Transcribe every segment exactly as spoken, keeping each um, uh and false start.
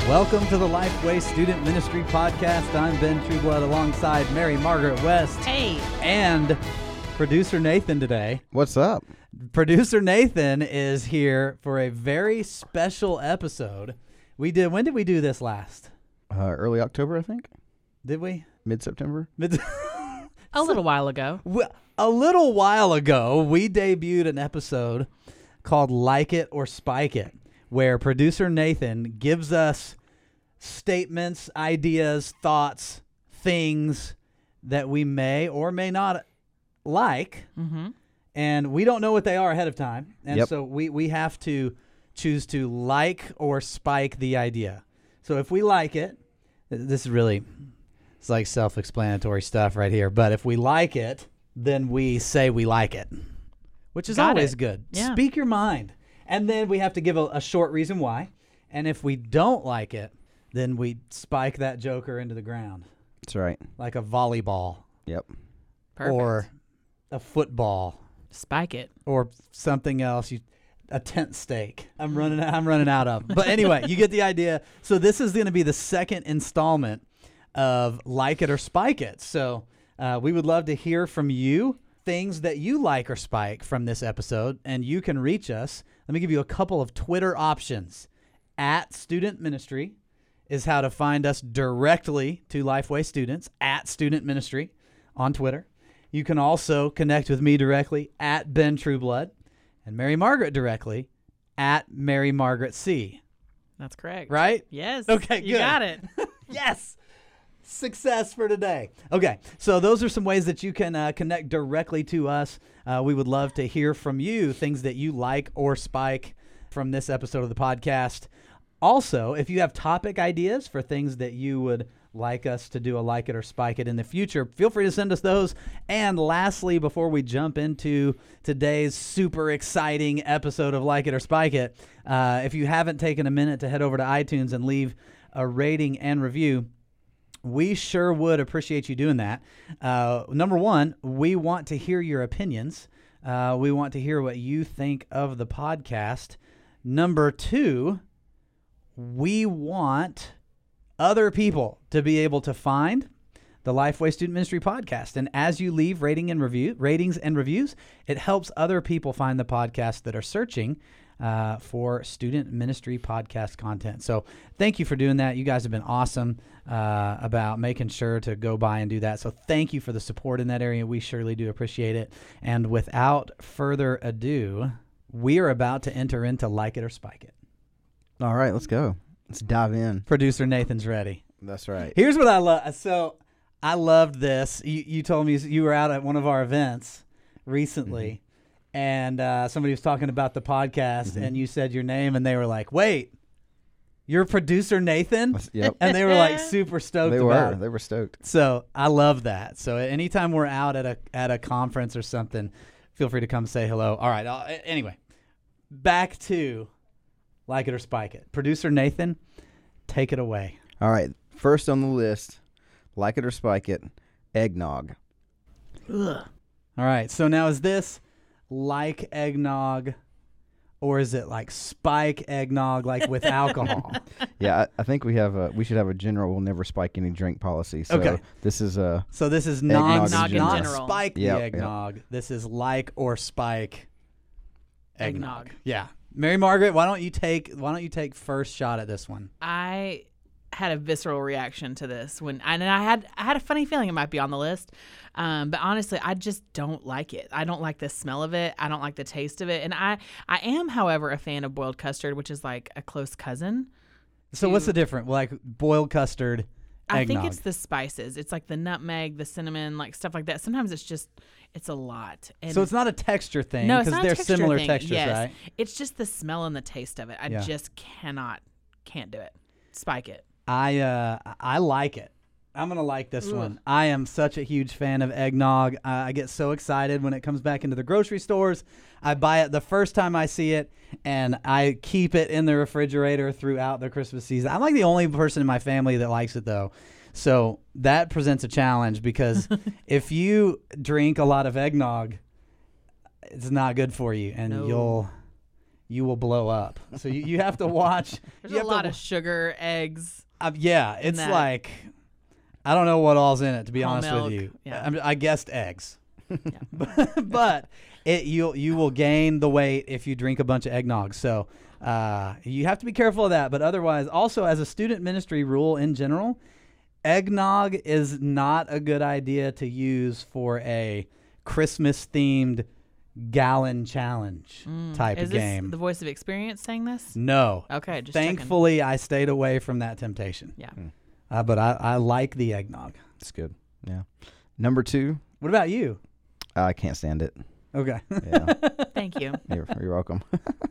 Welcome to the Lifeway Student Ministry Podcast. I'm Ben Trueblood alongside Mary Margaret West. Hey. And producer Nathan today. What's up? Producer Nathan is here for a very special episode. We did, when did we do this last? Uh, early October, I think. Did we? Mid-September. Mid- A little while ago. A little while ago, we debuted an episode called Like It or Spike It, where producer Nathan gives us statements, ideas, thoughts, things that we may or may not like, Mm-hmm. and we don't know what they are ahead of time, and Yep. so we, we have to choose to like or spike the idea. So if we like it, this is really, it's like self-explanatory stuff right here, but if we like it, then we say we like it, which is Got always it. good. Yeah. Speak your mind. And then we have to give a, a short reason why. And if we don't like it, then we spike that joker into the ground That's right. like a volleyball Yep. Perfect. or a football Spike it. or something else. You, a tent stake. I'm running. I'm running out of. But anyway, you get the idea. So this is going to be the second installment of Like It or Spike It. So uh, we would love to hear from you things that you like or spike from this episode, and you can reach us. Let me give you a couple of Twitter options. At Student Ministry is how to find us directly to Lifeway students, at Student Ministry on Twitter. You can also connect with me directly at Ben Trueblood, and Mary Margaret directly at Mary Margaret C. That's correct. Right? Yes. Okay, You good. got it. Yes. Success for today. Okay, so those are some ways that you can uh, connect directly to us. Uh, we would love to hear from you, things that you like or spike from this episode of the podcast. Also, if you have topic ideas for things that you would like us to do a Like It or Spike It in the future, feel free to send us those. And lastly, before we jump into today's super exciting episode of Like It or Spike It, uh, if you haven't taken a minute to head over to iTunes and leave a rating and review, we sure would appreciate you doing that. Uh, number one, we want to hear your opinions. Uh, we want to hear what you think of the podcast. Number two, we want other people to be able to find the Lifeway Student Ministry podcast. And as you leave rating and review, ratings and reviews, it helps other people find the podcast that are searching uh, for student ministry podcast content. So thank you for doing that. You guys have been awesome uh, about making sure to go by and do that. So thank you for the support in that area. We surely do appreciate it. And without further ado, we are about to enter into Like It or Spike It. All right, let's go. Let's dive in. Producer Nathan's ready. That's right. Here's what I love. So I loved this. You, you told me you were out at one of our events recently, mm-hmm. and uh, somebody was talking about the podcast, mm-hmm. and you said your name, and they were like, wait, you're producer Nathan? Yep. And they were like super stoked they about were. it. They were stoked. So I love that. So anytime we're out at a at a conference or something, feel free to come say hello. All right. I'll, anyway, back to Like It or Spike It. Producer Nathan, take it away. All right. First on the list, Like It or Spike It, eggnog. Ugh. All right. So now is this like eggnog, or is it like spike eggnog, like with alcohol? Yeah, I, I think we have a, we should have a general we'll never spike any drink policy. So Okay. this is a So this is non Eggnog in not general. spike the Yep, yep. eggnog. This is like or spike eggnog. Eggnog. Yeah. Mary Margaret, why don't you take why don't you take first shot at this one? I had a visceral reaction to this when and I had I had a funny feeling it might be on the list. Um, but honestly, I just don't like it. I don't like the smell of it. I don't like the taste of it. And I, I am, however, a fan of boiled custard, which is like a close cousin. So to- what's the difference? Like boiled custard, I eggnog. think it's the spices. It's like the nutmeg, the cinnamon, like stuff like that. Sometimes it's just, it's a lot. And so it's not a texture thing no, it's because not a they're texture similar thing. textures, yes. right? It's just the smell and the taste of it. I Yeah. just cannot, can't do it. Spike it. I uh I like it. I'm gonna like this Ugh. one. I am such a huge fan of eggnog. Uh, I get so excited when it comes back into the grocery stores. I buy it the first time I see it, and I keep it in the refrigerator throughout the Christmas season. I'm like the only person in my family that likes it, though. So that presents a challenge because if you drink a lot of eggnog, it's not good for you, and No. you'll you will blow up. So you, you have to watch. There's you a have lot to, of sugar, eggs. uh, yeah, it's that. like I don't know what all's in it, to be Whole honest milk, with you. yeah. I, I guessed eggs. But it you you will gain the weight if you drink a bunch of eggnog. So uh, you have to be careful of that. But otherwise, also as a student ministry rule in general, eggnog is not a good idea to use for a Christmas themed gallon challenge type Is of this game. the voice of experience saying this? No. Okay, just checking. Thankfully, I stayed away from that temptation. Yeah. Uh, but I, I like the eggnog. It's good. Yeah. Number two, What about you? I can't stand it. Okay. Yeah. Thank you. you're, you're welcome.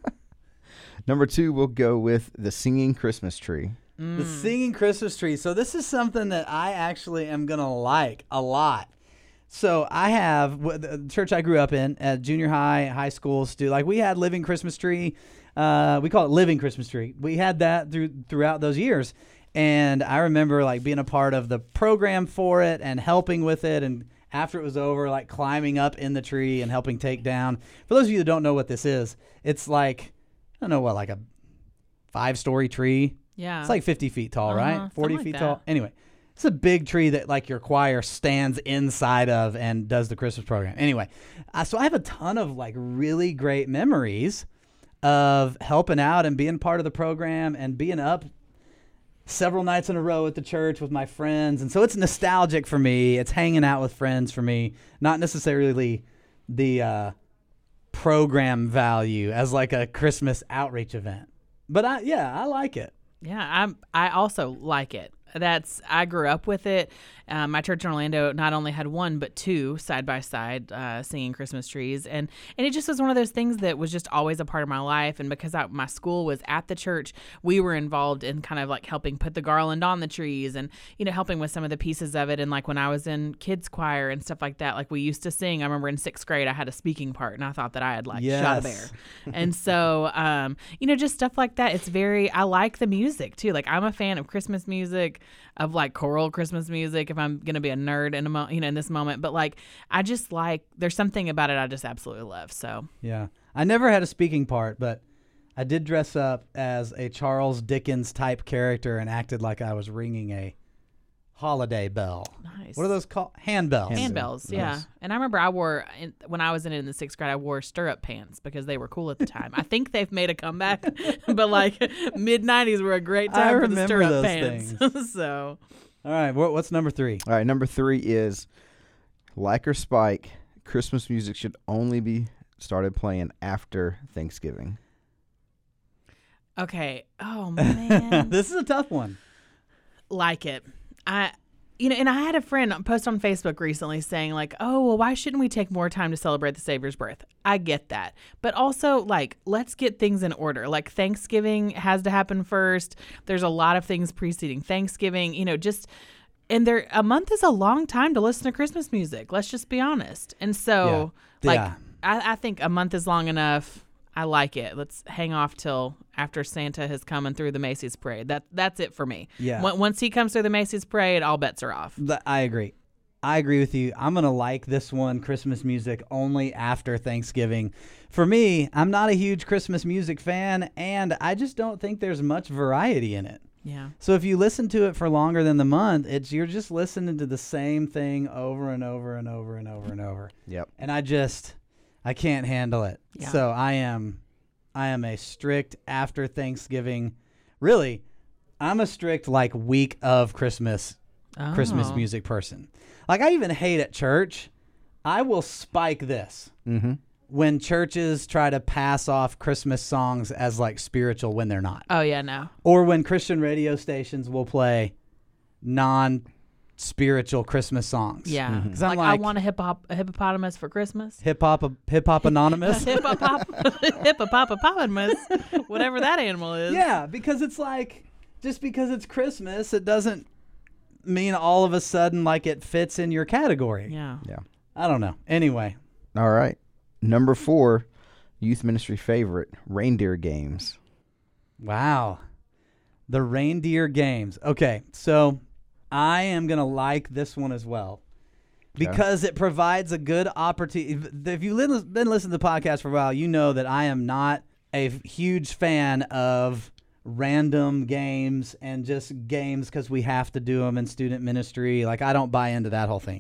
Number two, we'll go with the singing Christmas tree. The singing Christmas tree. So this is something that I actually am going to like a lot. So I have w- the church I grew up in at junior high, high school, stu- like we had living Christmas tree. Uh, we call it living Christmas tree. We had that through throughout those years. And I remember like being a part of the program for it and helping with it. And after it was over, like climbing up in the tree and helping take down. For those of you that don't know what this is, it's like, I don't know what, like a five story tree. Yeah. It's like fifty feet tall, Uh-huh, right? something forty like feet that. tall. Anyway, it's a big tree that like your choir stands inside of and does the Christmas program. Anyway, uh, so I have a ton of like really great memories of helping out and being part of the program and being up several nights in a row at the church with my friends. And so it's nostalgic for me. It's hanging out with friends for me, not necessarily the uh, program value as like a Christmas outreach event. But I, yeah, I like it. Yeah, I'm. I also like it. That's I grew up with it. Um, my church in Orlando not only had one but two side by side uh, singing Christmas trees, and and it just was one of those things that was just always a part of my life. And because I, my school was at the church, we were involved in kind of like helping put the garland on the trees, and you know helping with some of the pieces of it. And like when I was in kids choir and stuff like that, like we used to sing. I remember in sixth grade I had a speaking part, and I thought that I had like shot a bear. Yes. And so um, you know just stuff like that. It's very I like the music too. Like I'm a fan of Christmas music, of like choral Christmas music, if I'm gonna be a nerd in a mo- you know in this moment. But like I just like there's something about it I just absolutely love. So Yeah. I never had a speaking part, but I did dress up as a Charles Dickens type character and acted like I was ringing a holiday bell. nice. What are those called? Handbells. Handbells, yeah. Nice. And I remember I wore in, when I was in it in the sixth grade, I wore stirrup pants because they were cool at the time. I think they've made a comeback, but like mid nineties were a great I time for the remember stirrup those pants. So All right. What, what's number three? All right, number three is like or spike, Christmas music should only be started playing after Thanksgiving. okay, oh man, This is a tough one. like it. I, you know, and I had a friend post on Facebook recently saying like, oh, well, why shouldn't we take more time to celebrate the Savior's birth? I get that. But also like, let's get things in order. Like Thanksgiving has to happen first. There's a lot of things preceding Thanksgiving, you know, just, and there, a month is a long time to listen to Christmas music. Let's just be honest. And so Yeah. like, Yeah. I, I think a month is long enough. I like it. Let's hang off till after Santa has come and through the Macy's parade. That that's it for me. Yeah. When- Once he comes through the Macy's parade, all bets are off. Th- I agree. I agree with you. I'm going to like this one, Christmas music, only after Thanksgiving. For me, I'm not a huge Christmas music fan, and I just don't think there's much variety in it. Yeah. So if you listen to it for longer than the month, it's you're just listening to the same thing over and over and over and over and over. Yep. And I just I can't handle it. Yeah. So I am I am a strict after Thanksgiving. Really, I'm a strict like week of Christmas Christmas Oh. music person. Like I even hate at church. I will spike this Mm-hmm. when churches try to pass off Christmas songs as like spiritual when they're not. Oh yeah, no. Or when Christian radio stations will play non-spiritual Christmas songs. Yeah. 'Cause I'm Like, I like- want a hip hop a hippopotamus for Christmas. Hip hop, hip hop anonymous. Hippopop hippopotamus, whatever that animal is. Yeah, because it's like just because it's Christmas, it doesn't mean all of a sudden like it fits in your category. Yeah. Yeah. I don't know. Anyway, All right. Number four, youth ministry favorite, reindeer games. wow. The reindeer games. Okay, so I am going to like this one as well because it provides a good opportunity. If you've li- been listening to the podcast for a while, you know that I am not a f- huge fan of random games and just games because we have to do them in student ministry. Like, I don't buy into that whole thing.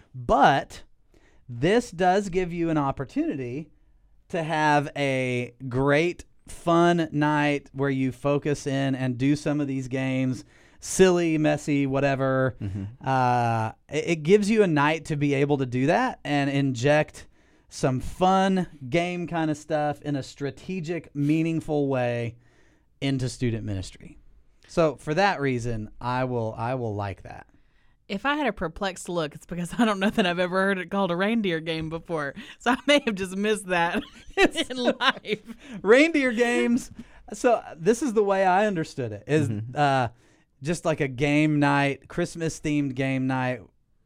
But this does give you an opportunity to have a great, fun night where you focus in and do some of these games, silly, messy, whatever. Mm-hmm. Uh, it, it gives you a night to be able to do that and inject some fun game kind of stuff in a strategic, meaningful way into student ministry. So for that reason, I will I will like that. If I had a perplexed look, it's because I don't know that I've ever heard it called a reindeer game before. So I may have just missed that in life. Reindeer games. So this is the way I understood it, is Mhm. uh, just like a game night, Christmas-themed game night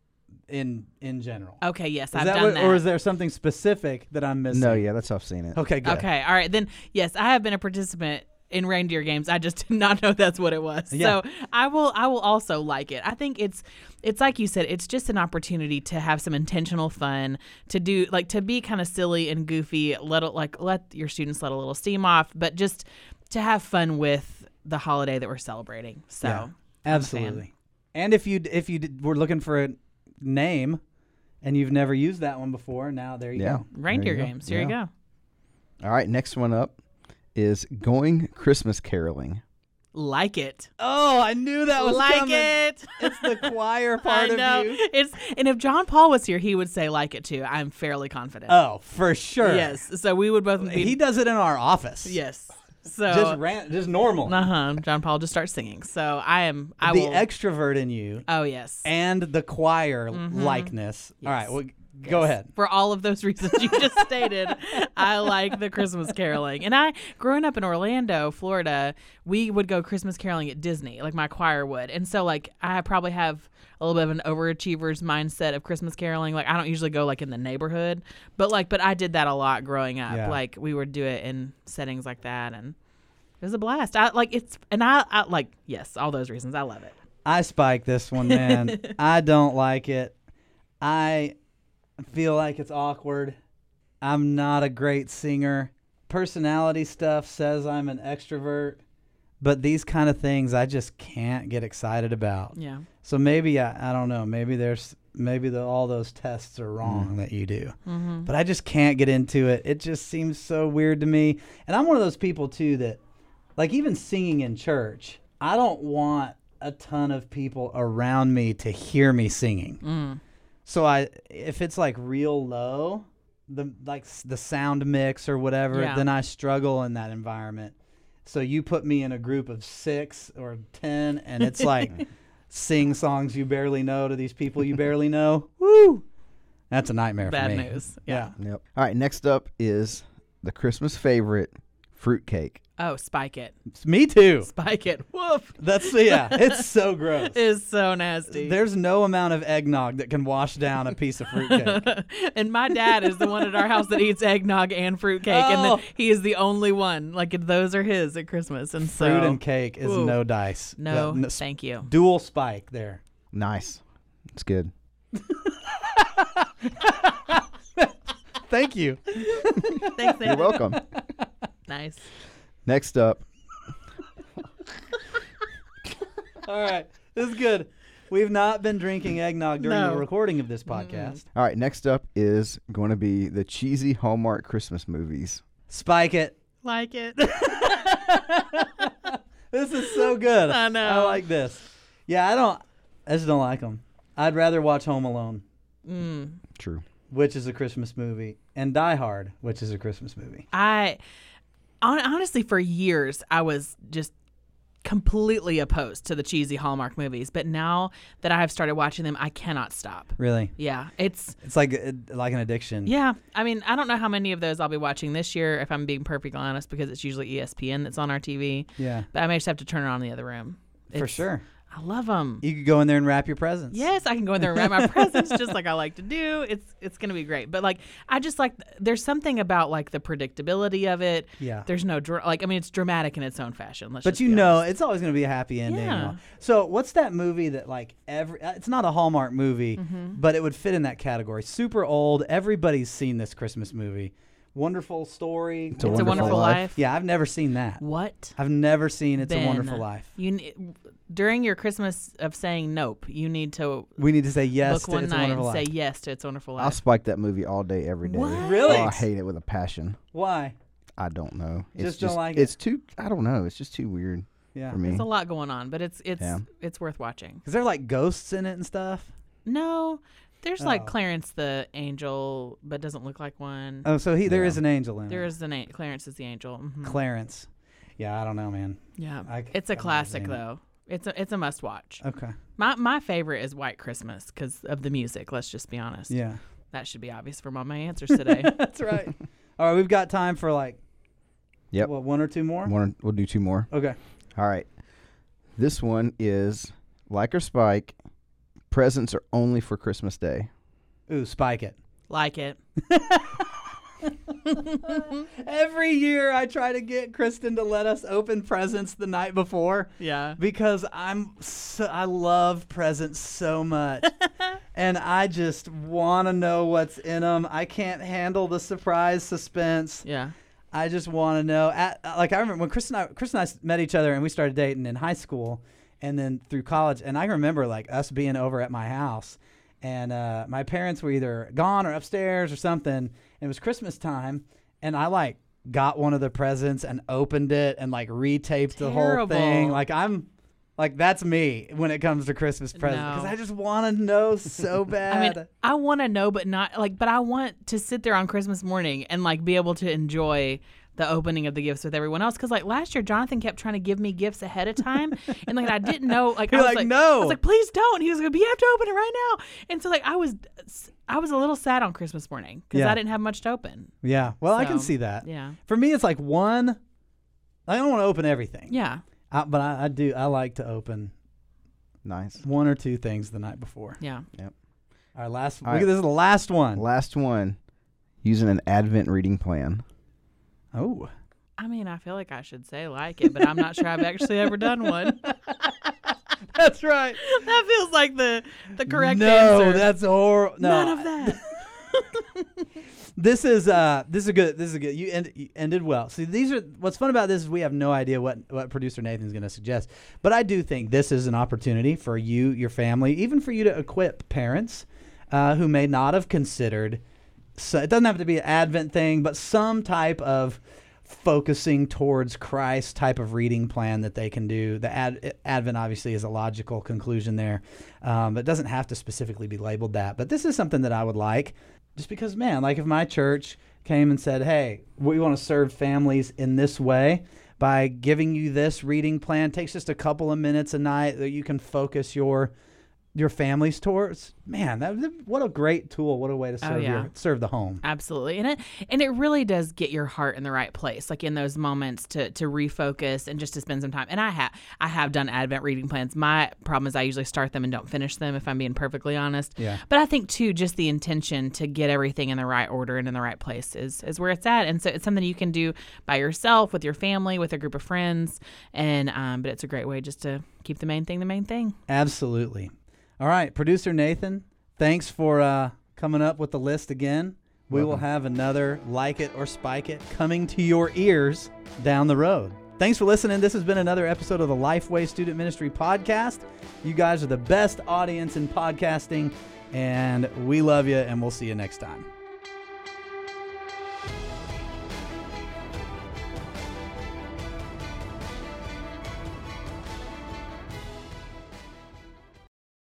in in general. Okay, yes, Is I've that done what, that. Or is there something specific that I'm missing? No, yeah, that's how I've seen it. Okay, good. Okay, all right. Then, yes, I have been a participant in reindeer games. I just did not know that's what it was. Yeah. So I will I will also like it. I think it's it's like you said, it's just an opportunity to have some intentional fun, to do like to be kind of silly and goofy, let it, like let your students let a little steam off, but just to have fun with the holiday that we're celebrating. So Yeah, I'm a fan. absolutely. And if you if you did, were looking for a name and you've never used that one before, now there you Yeah. go. Reindeer There you go. games. Here you Yeah. go. All right, next one up is going Christmas caroling. Like it. Oh, I knew that was like coming. it. It's the choir part I know. of you. It's and if John Paul was here, he would say like it too. I'm fairly confident. Oh, for sure. Yes. So we would both be He does it in our office. yes. So Just ran, just normal. uh-huh. John Paul just starts singing. So I am I the will extrovert in you Oh yes. and the choir Mhm. likeness. All right, Yes. well, go Yes. ahead. For all of those reasons you just stated, I like the Christmas caroling. And I, growing up in Orlando, Florida, we would go Christmas caroling at Disney, like my choir would. And so, like, I probably have a little bit of an overachiever's mindset of Christmas caroling. Like, I don't usually go, like, in the neighborhood. But, like, but I did that a lot growing up. Yeah. Like, we would do it in settings like that. And it was a blast. I, like, it's, and I, I, like, yes, all those reasons. I love it. I spike this one, man. I don't like it. I feel like it's awkward. I'm not a great singer. Personality stuff says I'm an extrovert, but these kind of things I just can't get excited about. Yeah. So maybe I, I don't know. Maybe there's maybe the, all those tests are wrong that you do. Mm-hmm. But I just can't get into it. It just seems so weird to me. And I'm one of those people too that, like, even singing in church, I don't want a ton of people around me to hear me singing. Mm. So I, if it's like real low, the like s- the sound mix or whatever, Yeah. then I struggle in that environment. So you put me in a group of six or ten, and it's like sing songs you barely know to these people you barely know. Woo! That's a nightmare Bad for me. news. Yeah. Yep. All right, next up is the Christmas favorite, fruitcake. Oh, spike it. It's me too. Spike it. Woof. That's yeah. It's so gross. It's so nasty. There's no amount of eggnog that can wash down a piece of fruitcake. And my dad is the one at our house that eats eggnog and fruitcake, and Oh. then he is the only one. Like those are his at Christmas, and so Fruit and cake is Ooh. no dice. no, The- n- thank you. dual spike there. Nice. It's good. Thank you. Thanks, You're Andy. welcome. Nice. Next up, All right. This is good. We've not been drinking eggnog during No. the recording of this podcast. all right, next up is going to be the cheesy Hallmark Christmas movies. Spike it. Like it. This is so good. I know. I like this. Yeah, I don't. I just don't like them. I'd rather watch Home Alone, Mm. True. which is a Christmas movie, and Die Hard, which is a Christmas movie. I hon- honestly, for years, I was just completely opposed to the cheesy Hallmark movies, but now that I have started watching them, I cannot stop. Really, Yeah, it's it's like uh, like an addiction. yeah. I mean, I don't know how many of those I'll be watching this year, if I'm being perfectly honest, because it's usually E S P N that's on our T V. Yeah, But I may just have to turn it on in the other room. for It's- sure. I love them. You could go in there and wrap your presents. Yes, I can go in there and wrap my presents just like I like to do. It's it's gonna be great. But like, I just like there's something about like the predictability of it. Yeah. There's no dra- like I mean it's dramatic in its own fashion. Let's But just you be know, honest. it's always going to be a happy ending. and Yeah. all. So, what's that movie that like every? uh, It's not a Hallmark movie, Mm-hmm. but it would fit in that category. Super old. Everybody's seen this Christmas movie. Wonderful Story. It's a It's a Wonderful Wonderful Life. Life. Yeah, I've never seen that. What? I've never seen It's Ben, a Wonderful Life. You ne- during your Christmas of saying nope, you need to We need to say yes book to one It's a night Wonderful and Life. say yes to It's a Wonderful I'll Life. spike that movie all day, every day. What? Really? Oh, I hate it with a passion. Why? I don't know. It's Just don't like it? It's too. I don't know. It's just too weird Yeah. for me. There's a lot going on, but it's it's Yeah. it's worth watching. Is there like ghosts in it and stuff? No, there's Oh. like Clarence the angel, but doesn't look like one. Oh, so he there Yeah. is an angel in There it. is the name. Clarence is the angel. Mhm. Clarence. Yeah, I don't know, man. Yeah, I- it's a I've never classic seen it. though. It's a it's a must watch. Okay. My my favorite is White Christmas because of the music. Let's just be honest. Yeah. That should be obvious from all my answers today. That's right. All right, we've got time for like Yep. what, one or two more? One, we'll do two more. Okay. All right. This one is like or spike. Presents are only for Christmas Day. Ooh, spike it. Like it. Every year I try to get Kristen to let us open presents the night before Yeah. because I'm so, I love presents so much. And I just want to know what's in them. I can't handle the surprise suspense. Yeah. I just want to know. At, like I remember when Chris and I, Chris and I met each other and we started dating in high school, and then through college. And I remember like us being over at my house, and uh, my parents were either gone or upstairs or something. And it was Christmas time, and I like got one of the presents and opened it and like retaped the whole thing. Terrible. Like I'm. Like, that's me when it comes to Christmas presents. Because No. I just want to know so bad. I mean, I want to know, but not like, but I want to sit there on Christmas morning and like be able to enjoy the opening of the gifts with everyone else. Because like last year, Jonathan kept trying to give me gifts ahead of time, and like I didn't know. Like You're I was like, like, no. I was like, please don't. He was like, but you have to open it right now. And so like I was, I was a little sad on Christmas morning because Yeah. I didn't have much to open. yeah. Well, I can So, see that. Yeah. For me, it's like one. I don't want to open everything. Yeah. I, but I, I do. I like to open Nice. one or two things the night before. Yeah. Our last. All look right. at this is the last one. Last one. Using an Advent reading plan. Oh. I mean, I feel like I should say like it, but I'm not sure I've actually ever done one. That's right. That feels like the the correct no, answer. that's horrible. No, None of that. This is uh this is a good this is a good you, end, you ended well. See, these are what's fun about this is we have no idea what what producer Nathan's going to suggest, but I do think this is an opportunity for you, your family, even for you to equip parents uh, who may not have considered. So it doesn't have to be an Advent thing, but some type of focusing towards Christ type of reading plan that they can do. The ad, Advent obviously is a logical conclusion there, um, but it doesn't have to specifically be labeled that. But this is something that I would like. Just because, man, like if my church came and said, hey, we want to serve families in this way by giving you this reading plan, it takes just a couple of minutes a night that you can focus your your families towards, man, that what a great tool. What a way to serve yeah. your, serve the home. Absolutely. And it and it really does get your heart in the right place, like in those moments to to refocus and just to spend some time. And I have I have done Advent reading plans. My problem is I usually start them and don't finish them, if I'm being perfectly honest. Yeah. But I think too, just the intention to get everything in the right order and in the right place is is where it's at. And so it's something you can do by yourself, with your family, with a group of friends. And um, but it's a great way just to keep the main thing the main thing. Absolutely. All right, producer Nathan, thanks for uh, coming up with the list again. We will Welcome. have another Like It or Spike It coming to your ears down the road. Thanks for listening. This has been another episode of the Lifeway Student Ministry Podcast. You guys are the best audience in podcasting, and we love you, and we'll see you next time.